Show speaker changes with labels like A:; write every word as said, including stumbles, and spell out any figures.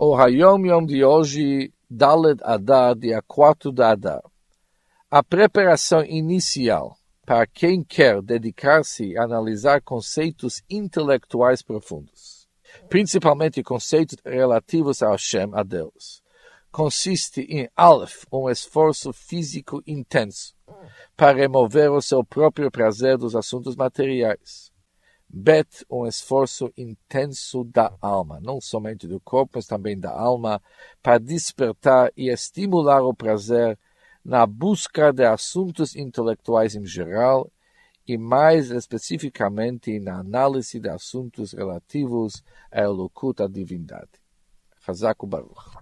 A: O Hayom Yom de hoje, Daled Adar, dia quatro de Adar. A preparação inicial para quem quer dedicar-se a analisar conceitos intelectuais profundos, principalmente conceitos relativos ao Hashem, a Deus, consiste em Aleph, um esforço físico intenso para remover o seu próprio prazer dos assuntos materiais. Bet, um esforço intenso da alma, não somente do corpo, mas também da alma, para despertar e estimular o prazer na busca de assuntos intelectuais em geral e mais especificamente na análise de assuntos relativos à Elokut, à divindade. Chazak u'Baruch.